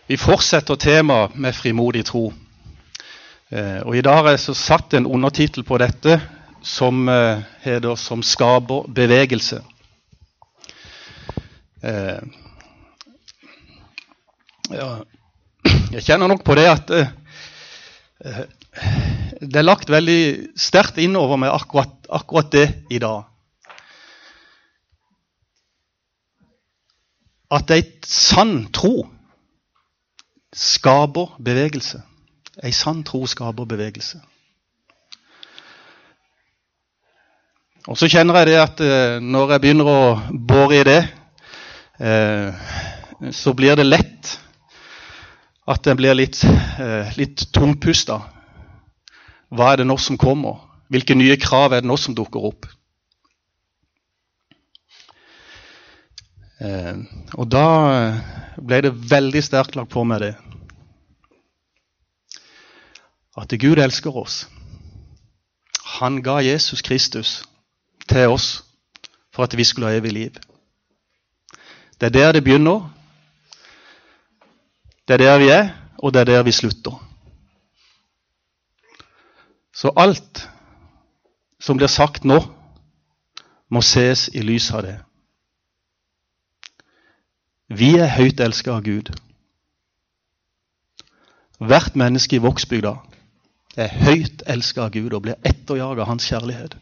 Vi fortsetter temaet med frimodig tro. Og i dag har jeg så satt en undertitel på dette som heter «Som skaper bevegelse». Jeg kjenner nok på det at det er lagt veldig sterkt innover meg akkurat det i dag. At en sann tro skaper bevegelse. En sann tro skaper bevegelse. Og så kjenner jeg det at når jeg begynner å bore i det, så blir det lett at jeg blir litt tungpustet. Hva er det nå som kommer? Hvilke nye krav er det nå som dukker opp? Og da ble det veldig sterkt lagt på meg det. At Gud elsker oss. Han ga Jesus Kristus til oss for at vi skulle ha evig liv. Det er der det begynner. Det er der vi er, og det er der vi slutter. Så alt som blir sagt nå, må ses i lys av det. Vi er høyt elsket av Gud. Hvert menneske i Vågsbygda er høyt elsket av Gud og blir etterjaget av hans kjærlighet.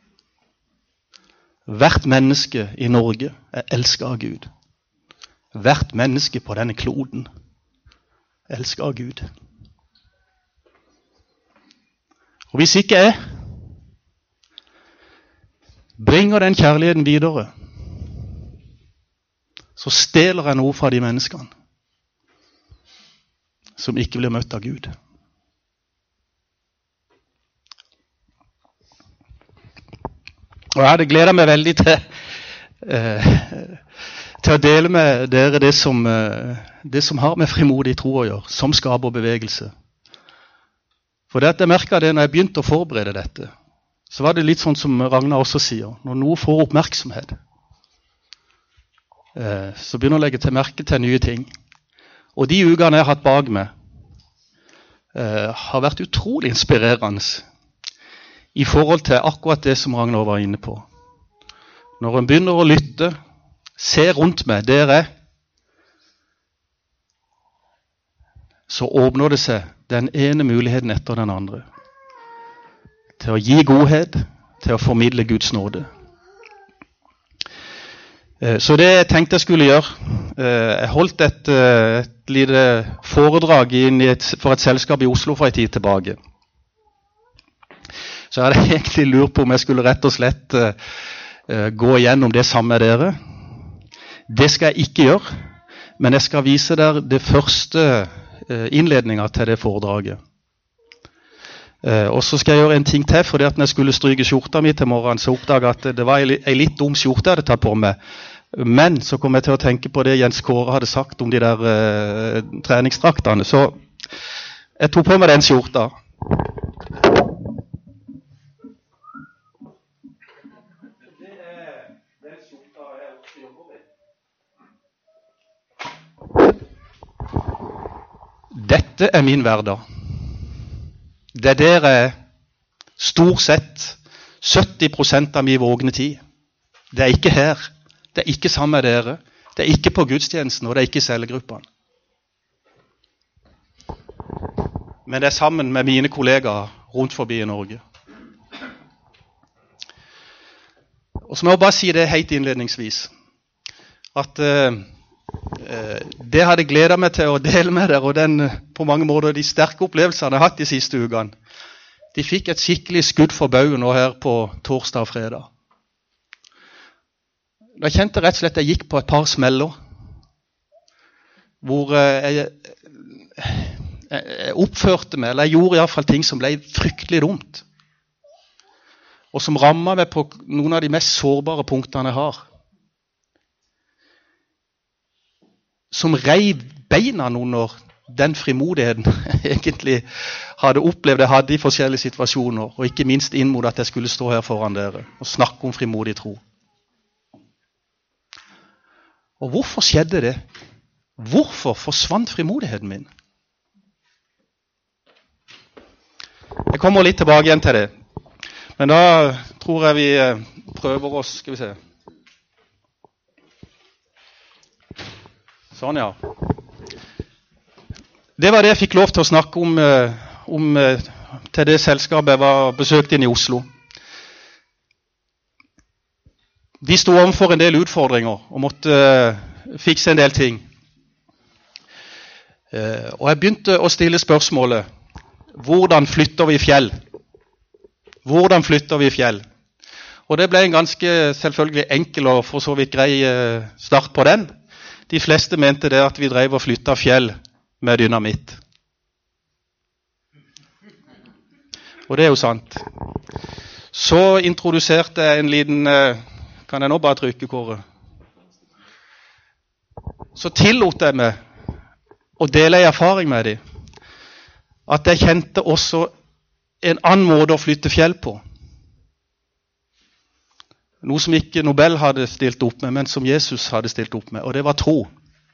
Hvert menneske i Norge er elsket av Gud. Hvert menneske på denne kloden er elsket av Gud. Og hvis ikke jeg bringer den kjærligheten videre, så stjeler jeg noe fra de menneskene som ikke blir møtt av Gud. Og jeg hadde gledet meg veldig til å dele med dere det som har med frimodig tro å gjøre, som skaper bevegelse. For det at jeg merket det når jeg begynte å forberede dette, så var det litt sånn som Ragnar også sier, når noe får oppmerksomhet, så begynner jeg å legge til merke til nye ting. Og de ukene jeg har hatt bak meg, har vært utrolig inspirerende i forhold til akkurat det som Ragnar var inne på. Når en begynner å lytte, se rundt meg, der er, så åpner det seg den ene muligheten etter den andre. Til å gi godhet, til å formidle Guds nåde. Så det jeg tenkte jeg skulle gjøre, jeg holdt et lite foredrag for et selskap i Oslo for en tid tilbake. Så jeg hadde egentlig lurt på om jeg skulle rett og slett gå igjennom det sammen med dere. Det skal jeg ikke gjøre, men jeg skal vise dere det første innledningen til det foredraget. Og så skal jeg gjøre en ting til, fordi at når jeg skulle stryke skjorta mi til morgenen, så oppdaget jeg at det var en litt dum skjorte jeg hadde tatt på meg. Men så kom jeg til å tenke på det Jens Kåre hadde sagt om de der treningsdraktene. Så jeg tok på meg den skjorta. Dette er min hverdag. Det er der jeg stort sett 70% av min vågne tid. Det er ikke her. Det er ikke sammen med dere. Det er ikke på gudstjenesten, og det er ikke i cellegruppene. Men det er sammen med mine kollegaer rundt forbi i Norge. Og så må jeg bare si det helt innledningsvis, at det hadde gledet meg til å dele med dere, og den på mange måter de sterke opplevelsene jeg har hatt de siste ukene. De fikk et skikkelig skudd for baugen nå her på torsdag og fredag. Da kjente jeg rett og slett at jeg gikk på et par smeller, hvor jeg oppførte meg, eller jeg gjorde i hvert fall ting som ble fryktelig dumt, og som rammet meg på noen av de mest sårbare punktene jeg har. Som reiv beina under den frimodigheten jeg egentlig hadde opplevd jeg hadde i forskjellige situasjoner, og ikke minst inn mot at jeg skulle stå her foran dere og snakke om frimodig tro. Og hvorfor skjedde det? Hvorfor forsvant frimodigheten min? Jeg kommer litt tilbake igjen til det. Men da tror jeg vi prøver oss, skal vi se. Sånn, ja. Det var det jeg fikk lov til å snakke om til det selskapet jeg var besøkt inn i Oslo. De stod overfor en del utfordringer og måtte fikse en del ting. Og jeg begynte å stille spørsmålet, hvordan flytter vi fjell? Hvordan flytter vi fjell? Og det ble en ganske selvfølgelig enkel og for så vidt grei start på den. De fleste mente det at vi drev og flyttet fjell med dynamitt. Og det er jo sant. Så introduserte jeg en liten, kan jeg nå bare trykke, Kåre? Så tillot jeg meg å dele en erfaring med dem. At jeg kjente også en annen måte å flytte fjell på. Noe som ikke Nobel hadde stilt opp med, men som Jesus hadde stilt opp med, og det var tro.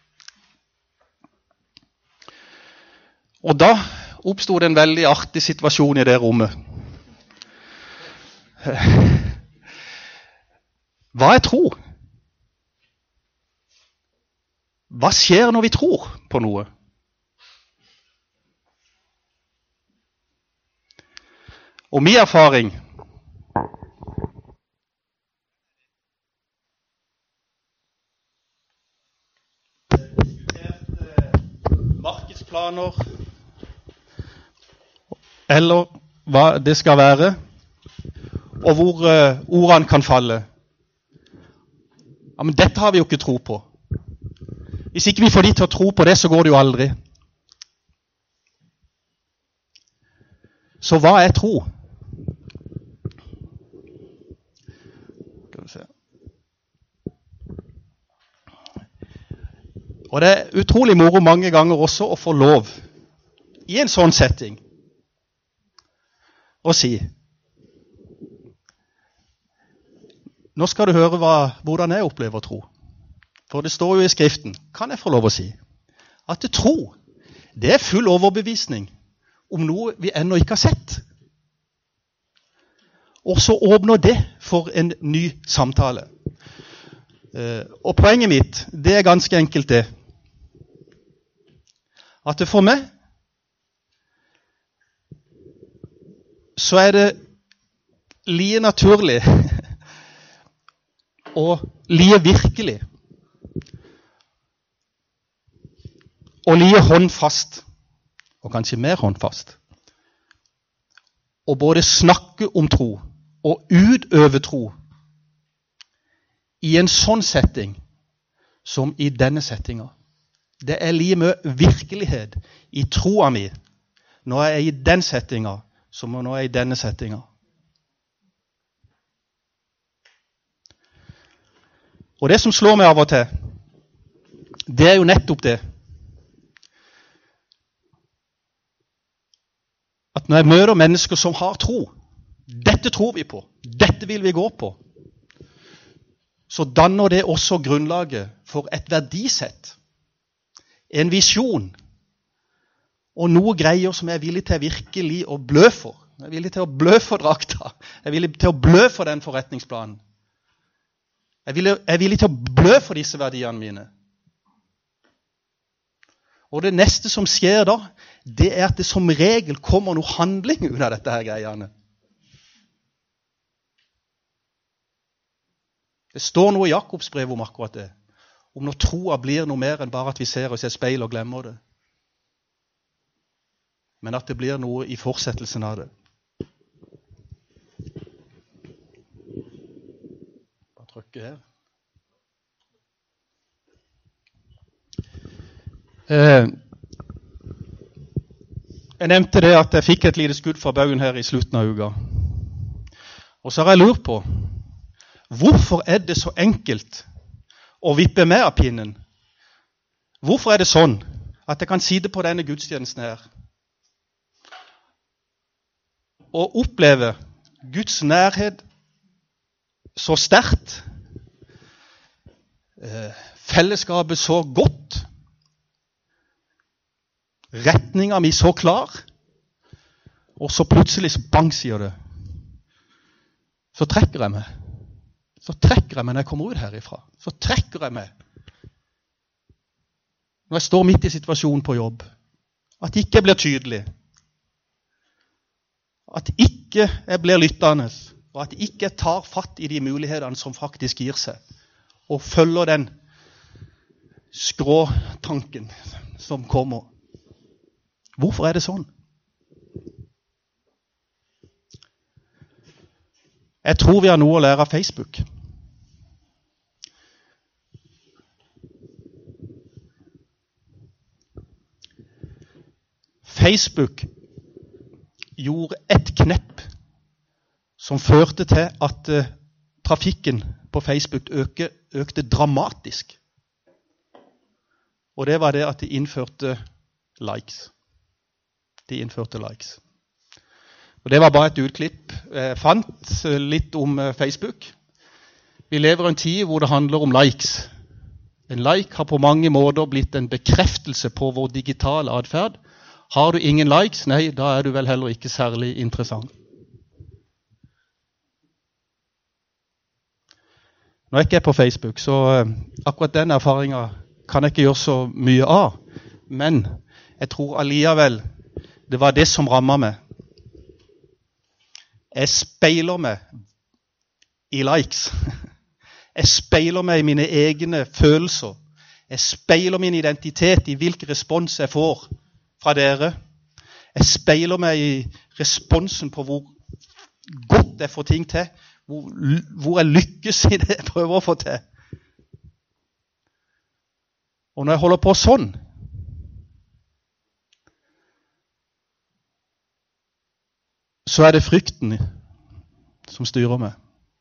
Og da oppstod det en veldig artig situasjon i det rommet. Hva er tro? Hva skjer når vi tror på noe? Og min erfaring markedsplaner eller hva det skal være, og hvor ordene kan falle. Ja, men dette har vi jo ikke tro på. Hvis ikke vi får de til å tro på det, så går det jo aldri. Så hva er tro? Skal vi se. Og det er utrolig moro mange ganger også å få lov i en sånn setting å si, nå skal du høre hvordan jeg opplever tro. For det står jo i Skriften, kan jeg få lov å si, at tro, det er full overbevisning om noe vi ennå ikke har sett. Og så åpner det for en ny samtale. Og poenget mitt, det er ganske enkelt det. At det for meg, så er det like naturlig og like virkelig og like håndfast, og kanskje mer håndfast, og både snakke om tro og utøve tro i en sånn setting som i denne settinga. Det er like mye virkelighet i troa mi når jeg er i den settinga som når jeg er i denne settinga. Og det som slår meg av og til, det er jo nettopp det. At når jeg møter mennesker som har tro, dette tror vi på, dette vil vi gå på, så danner det også grunnlaget for et verdisett, en visjon, og noe greier som jeg er villig til virkelig å blø for. Jeg er villig til å blø for drakta. Jeg er villig til å blø for den forretningsplanen. Jeg er villig til å blø for disse verdiene mine. Og det neste som skjer da, det er at det som regel kommer noe handling ut av dette her greiene. Det står noe i Jakobs brev om akkurat det. Om når troa blir noe mer enn bare at vi ser oss i et speil og glemmer det. Men at det blir noe i fortsettelsen av det. Bare trykke her. Jeg nevnte det at jeg fikk et lite skudd fra baugen her i slutten av uka. Og så har jeg lurt på, hvorfor er det så enkelt å vippe med av pinnen? Hvorfor er det sånn at jeg kan sitte på denne gudstjenesten her og oppleve Guds nærhet så sterkt, fellesskapet så godt, retningen min så klar, og så plutselig så bang, sier det. Så trekker jeg meg. Så trekker jeg meg når jeg kommer ut herifra. Så trekker jeg meg. Når jeg står midt i situasjonen på jobb. At ikke jeg blir tydelig. At ikke jeg blir lyttende. Og at ikke jeg tar fatt i de mulighetene som faktisk gir seg. Og følger den skråtanken som kommer. Hvorfor er det sånn? Jeg tror vi har noe å lære av Facebook. Facebook gjorde et knepp som førte til at trafikken på Facebook økte dramatisk. Og det var det at de innførte likes. Og det var bare et utklipp. Jeg fant litt om Facebook. Vi lever i en tid hvor det handler om likes. En like har på mange måter blitt en bekreftelse på vår digitale adferd. Har du ingen likes? Nei, da er du vel heller ikke særlig interessant. Nå er jeg ikke på Facebook, så akkurat den erfaringen kan jeg ikke gjøre så mye av. Men jeg tror alligevel det var det som rammet meg. Jeg speiler meg i likes. Jeg speiler meg i mine egne følelser. Jeg speiler min identitet i hvilken respons jeg får fra dere. Jeg speiler meg i responsen på hvor godt jeg får ting til. Hvor jeg lykkes i det jeg prøver å få til. Og når jeg holder på sånn, så er det frykten som styrer meg.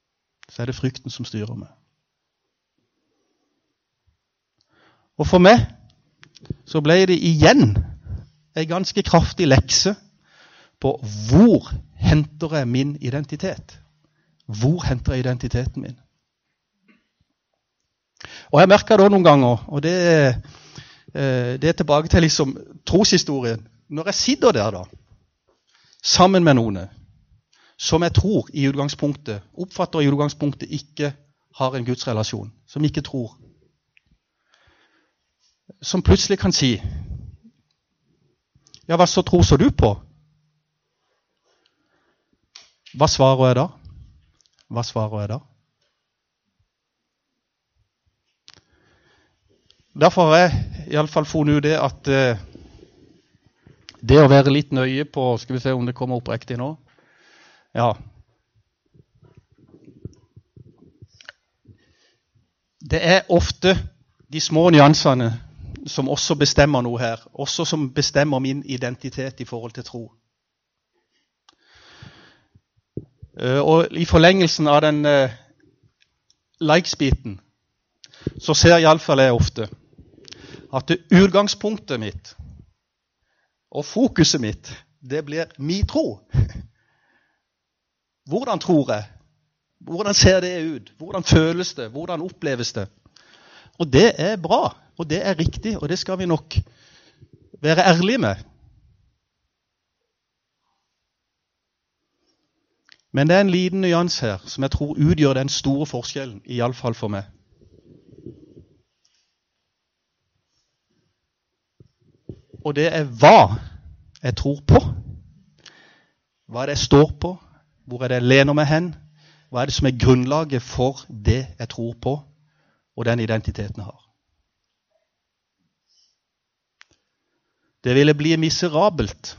Og for meg så ble det igjen en ganske kraftig lekse på hvor henter jeg min identitet. Hvor henter jeg identiteten min? Og jeg merker det noen ganger, og det er tilbake til liksom troshistorien. Når jeg sitter der da, sammen med noen som jeg tror i utgangspunktet, oppfatter i utgangspunktet ikke har en gudsrelasjon, som ikke tror, som plutselig kan si, ja, hva så tror så du på? Hva svarer jeg da? Derfor har jeg i alle fall funnet ut det at det å være litt nøye på, skal vi se om det kommer opp riktig nå, ja, det er ofte de små nyansene som også bestemmer noe her, også som bestemmer min identitet i forhold til tro. Og i forlengelsen av den likes-biten, så ser i alle fall jeg ofte at det utgangspunktet mitt og fokuset mitt, det blir min tro. Hvordan tror jeg? Hvordan ser det ut? Hvordan føles det? Hvordan oppleves det? Og det er bra, og det er riktig, og det skal vi nok være ærlige med. Men det er en liten nyans her, som jeg tror utgjør den store forskjellen, i alle fall for meg. Og det er hva jeg tror på. Hva er det jeg står på? Hvor er det jeg lener meg hen? Hva er det som er grunnlaget for det jeg tror på, og den identiteten jeg har? Det ville bli miserabelt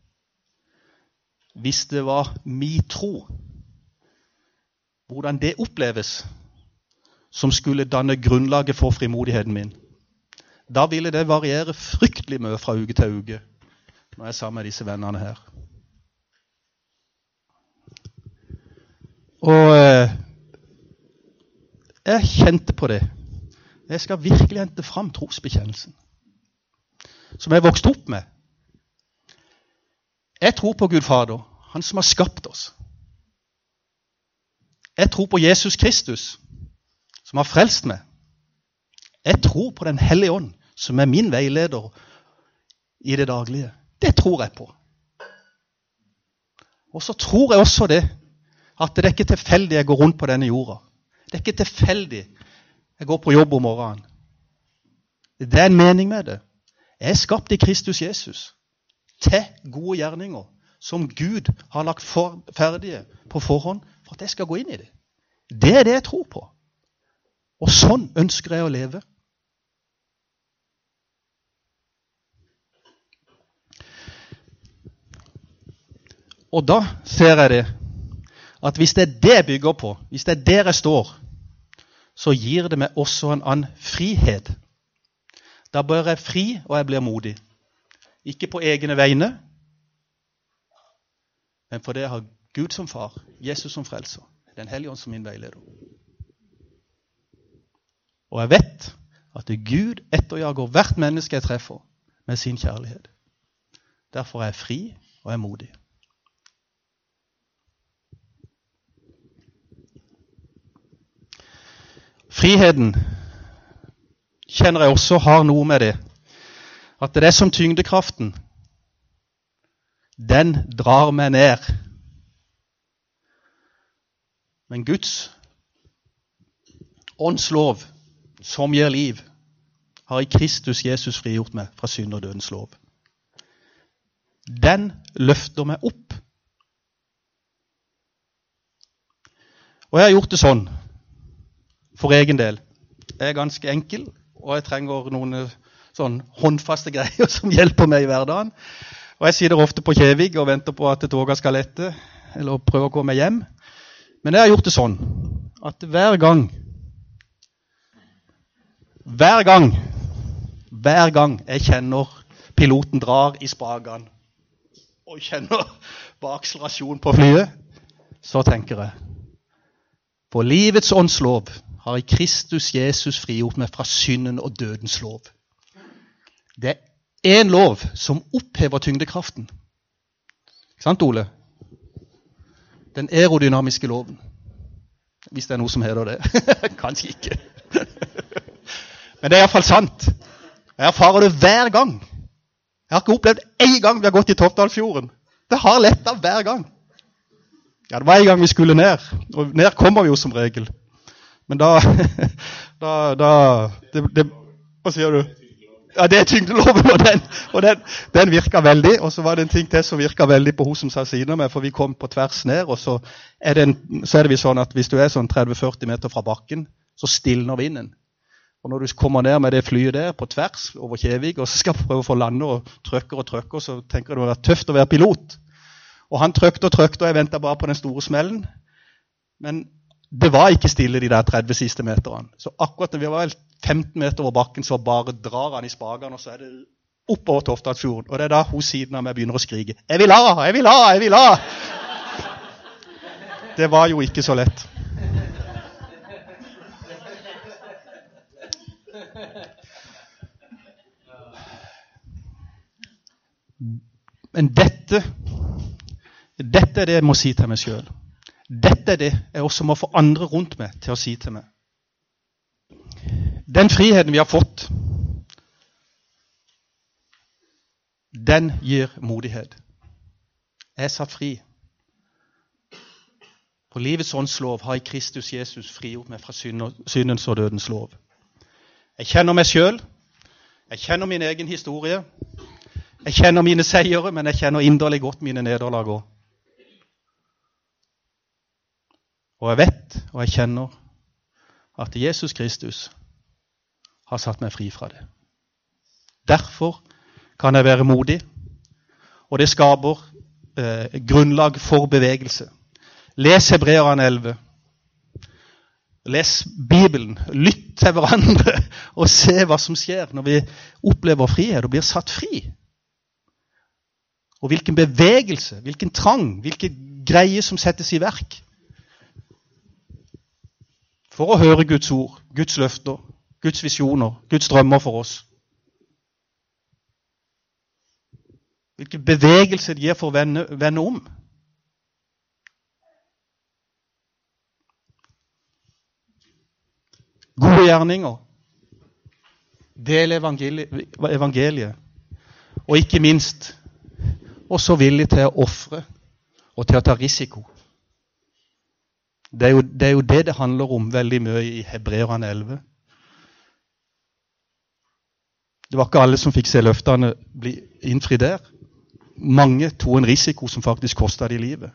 hvis det var min tro, hvordan det oppleves, som skulle danne grunnlaget for frimodigheten min. Da ville det variere fryktelig mye fra uke til uke, når jeg er sammen med disse vennene her. Og jeg kjente på det. Jeg skal virkelig hente fram trosbekjennelsen, som jeg vokste opp med. Jeg tror på Gud Fader, han som har skapt oss. Jeg tror på Jesus Kristus, som har frelst meg. Jeg tror på den Hellige Ånd, som er min veileder i det daglige. Det tror jeg på. Og så tror jeg også det, at det er ikke tilfeldig jeg går rundt på denne jorda. Det er ikke tilfeldig jeg går på jobb om morgenen. Det er en mening med det. Jeg er skapt i Kristus Jesus til gode gjerninger som Gud har lagt ferdige på forhånd for at jeg skal gå inn i det. Det er det jeg tror på. Og sånn ønsker jeg å leve. Og da ser jeg det, at hvis det er det jeg bygger på, hvis det er der jeg står, så gir det meg også en annen frihet. Da bør jeg fri, og jeg blir modig. Ikke på egne vegne, men fordi jeg har Gud som far, Jesus som frelser, Den hellige ånd som min veileder. Og jeg vet at Gud etterjager hvert menneske jeg treffer med sin kjærlighet. Derfor er jeg fri, og jeg er modig. Friheten kjenner jeg også har noe med det. At det er som tyngdekraften. Den drar meg ned. Men Guds åndslov, som gir liv, har i Kristus Jesus frigjort meg fra synd og dødens lov. Den løfter meg opp. Og jeg har gjort det sånn. For egen del. Jeg er ganske enkel, og jeg trenger noen sånn håndfaste greier som hjelper meg i hverdagen. Og jeg sitter ofte på Kjevig og venter på at toget skal lette, eller prøver å komme hjem. Men jeg har gjort det sånn, at hver gang jeg kjenner piloten drar i spakene, og kjenner på akselerasjon på flyet, så tenker jeg, for livets åndslov har i Kristus Jesus frigjort meg fra synden og dødens lov. Det er en lov som opphever tyngdekraften. Ikke sant, Ole? Den aerodynamiske loven. Hvis det er noe som heter det. Kanskje ikke. Men det er i hvert fall sant. Jeg erfarer det hver gang. Jeg har ikke opplevd en gang vi har gått i Toftdalfjorden. Det har lettet hver gang. Ja, det var en gang vi skulle ned. Og ned kommer vi jo som regel. Men hva sier du? Ja, det er tyngdeloven, og den virker veldig. Og så var det en ting til som virker veldig på hun som sa siden av meg, for vi kom på tvers ned, og så er det sånn at hvis du er sånn 30-40 meter fra bakken, så stilner vinden. Og når du kommer ned med det flyet der på tvers over Kjevig, og så skal prøve å få lande og trøkker, så tenker du det var tøft å være pilot. Og han trøkte, og jeg ventet bare på den store smellen. Men det var ikke stille de der 30 siste meterne. Så akkurat når vi var 15 meter over bakken, så bare drar han i spakene, og så er det oppover Toftdalsfjorden. Og det er da hun siden av meg begynner å skrike, jeg vil ha, jeg vil ha, jeg vil ha! Det var jo ikke så lett. Men dette er det jeg må si til meg selv. Dette er det jeg også må få andre rundt meg til å si til meg. Den friheten vi har fått, den gir modighet. Jeg er satt fri. For livets åndslov har i Kristus Jesus frigjort meg fra syndens og dødens lov. Jeg kjenner meg selv. Jeg kjenner min egen historie. Jeg kjenner mine seiere, men jeg kjenner inderlig godt mine nederlag også. Og jeg vet, og jeg kjenner, at Jesus Kristus har satt meg fri fra det. Derfor kan jeg være modig, og det skaper grunnlag for bevegelse. Les Hebreerne 11. Les Bibelen. Lytt til hverandre, og se hva som skjer når vi opplever frihet og blir satt fri. Og hvilken bevegelse, hvilken trang, hvilken greie som settes i verk. For å høre Guds ord, Guds løfter, Guds visjoner, Guds drømmer for oss. Hvilken bevegelse det gir for å vende om. Gode gjerninger. Del evangeliet. Og ikke minst, også villig til å ofre og til å ta risiko. Det er jo det handler om veldig mye i Hebreerne 11. Det var ikke alle som fikk se løftene bli innfri der. Mange tog en risiko som faktisk kostet de livet.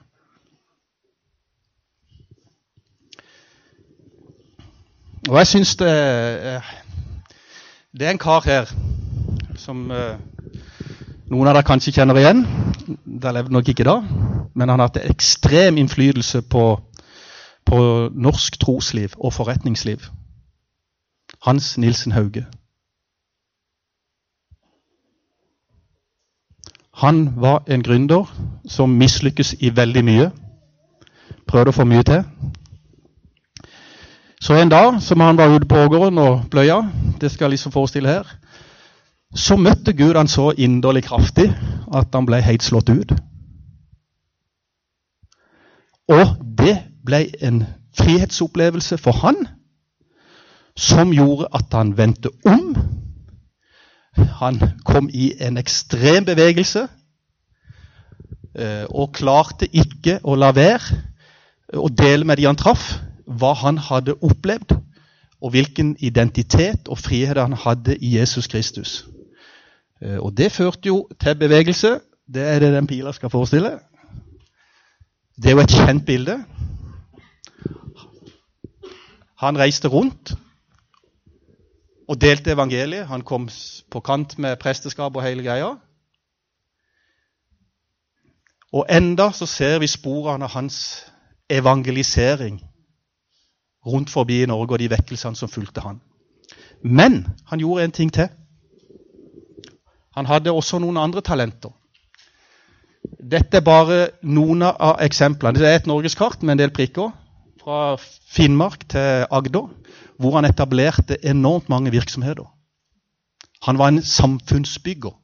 Og jeg synes det er en kar her som noen av dere kanskje kjenner igjen. Det levde nok ikke da, men han har hatt ekstrem innflytelse på norsk trosliv og forretningsliv. Hans Nielsen Hauge. Han var en gründer som mislykkes i veldig mye. Prøvde å få mye til. Så en dag, som han var ute på Ågården og pløya, det skal jeg liksom forestille her, så møtte Gud han så inderlig kraftig at han ble helt slått ut. Og det ble en frihetsopplevelse for han, som gjorde at han vendte om. Han kom i en ekstrem bevegelse, og klarte ikke å la være å dele med de han traff, hva han hadde opplevd, og hvilken identitet og frihet han hadde i Jesus Kristus. Og det førte jo til bevegelse. Det er det den pila skal forestille. Det er jo et kjent bilde. Han reiste rundt og delte evangeliet. Han kom på kant med presteskap og hele greia. Og enda så ser vi sporene av hans evangelisering rundt forbi i Norge og de vekkelsene som fulgte han. Men han gjorde en ting til. Han hadde også noen andre talenter. Dette er bare noen av eksemplene. Det er et norgeskart med en del prikker fra Finnmark til Agder, hvor han etablerte enormt mange virksomheter. Han var en samfunnsbygger.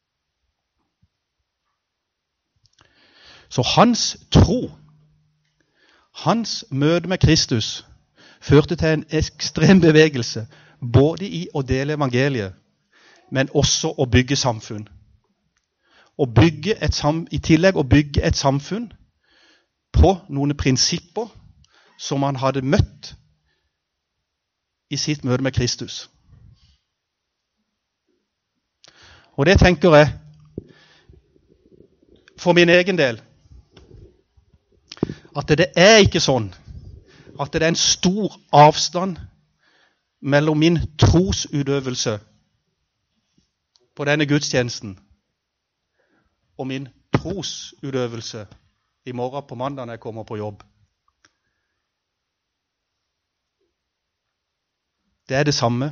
Så hans tro, hans møte med Kristus, førte til en ekstrem bevegelse, både i å dele evangeliet, men også å bygge samfunn. I tillegg å bygge et samfunn på noen prinsipper som han hadde møtt i sitt møte med Kristus. Og det tenker jeg, for min egen del, at det er ikke sånn at det er en stor avstand mellom min trosutøvelse på denne gudstjenesten og min trosutøvelse i morgen på mandag når jeg kommer på jobb. Det er det samme.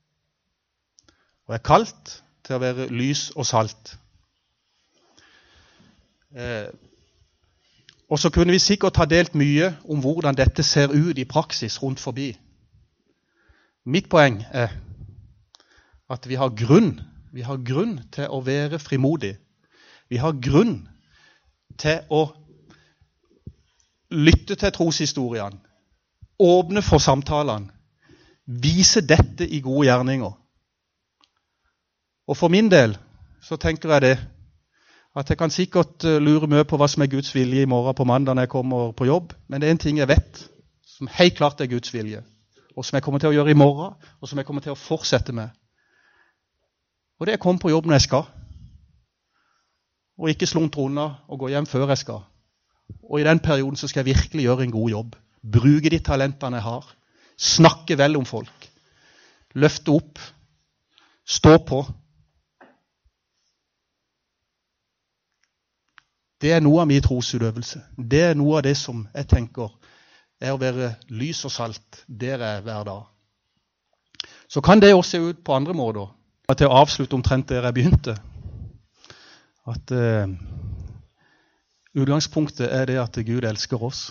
Og er kalt til å være lys og salt. Og så kunne vi sikkert ha delt mye om hvordan dette ser ut i praksis rundt forbi. Mitt poeng er at vi har grunn til å være frimodig. Vi har grunn til å lytte til troshistoriene, åpne for samtalene, vise dette i gode gjerninger. Og for min del så tenker jeg det, at jeg kan sikkert lure mye på hva som er Guds vilje i morgen på mandag når jeg kommer på jobb, men det er en ting jeg vet, som helt klart er Guds vilje, og som jeg kommer til å gjøre i morgen, og som jeg kommer til å fortsette med. Og det er å komme på jobb når jeg skal, og ikke sluntre unna og gå hjem før jeg skal. Og i den perioden så skal jeg virkelig gjøre en god jobb, bruke de talentene jeg har, snakke vel om folk, løfte opp, stå på. Det er noe av min trosutøvelse. Det er noe av det som jeg tenker er å være lys og salt der jeg er hver dag. Så kan det også se ut på andre måter. Til å avslutte omtrent der jeg begynte. At utgangspunktet er det at Gud elsker oss.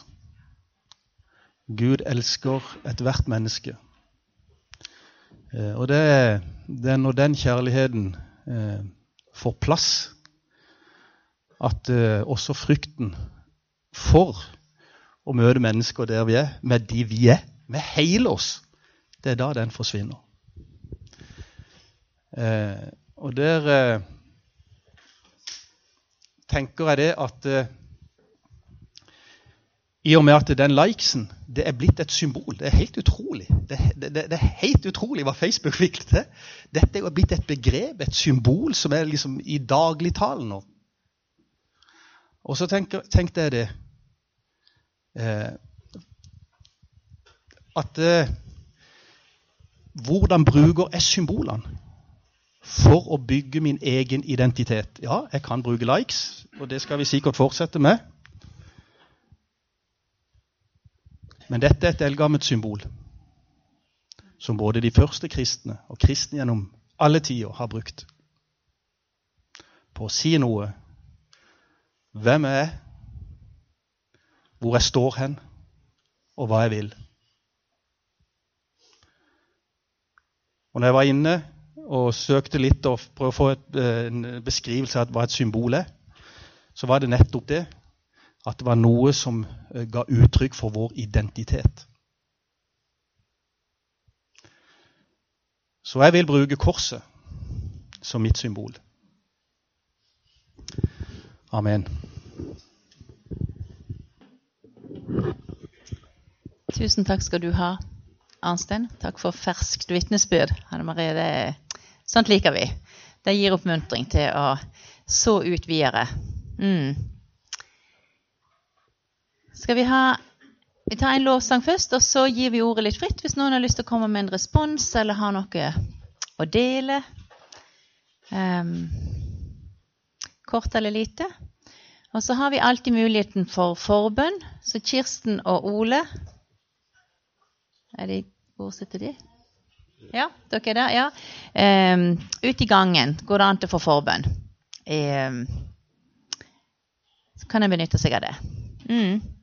Gud elsker et hvert menneske. Og det er når den kjærligheten får plass, at også frykten for å møte mennesker der vi er, med de vi er, med hele oss, det er da den forsvinner. Og der tenker jeg det at i og med at den likesen, det blitt et symbol. Det helt utrolig. Det helt utrolig hva Facebook fikk til. Dette jo blitt et begrep, et symbol som liksom i dagligtalen nå. Og så tenkte jeg det, at hvordan bruker jeg symbolene for å bygge min egen identitet? Ja, jeg kan bruke likes, og det skal vi sikkert fortsette med. Men dette et eldgammelt symbol, som både de første kristne og kristne gjennom alle tider har brukt, på å si noe. Hvem jeg er, hvor jeg står hen, og hva jeg vil. Og når jeg var inne og søkte litt og prøvde å få en beskrivelse av hva et symbol er, så var det nettopp det, at det var noe som ga uttrykk for vår identitet. Så jeg vil bruke korset som mitt symbol. Amen. Tusen takk skal du ha, Arnstein. Takk for ferskt vitnesbyrd, Hanne Marie. Sånt liker vi. Det gir oppmuntring til å så ut videre. Skal vi tar en lovsang først, og så gir vi ordet litt fritt hvis noen har lyst til å komme med en respons, eller har noe å dele. Kort eller lite. Og så har vi alltid muligheten for forbønn. Så Kirsten og Ole. Hvor sitter de? Ja, dere der, ja. Ut i gangen går det an til å få forbønn. Så kan jeg benytte seg av det.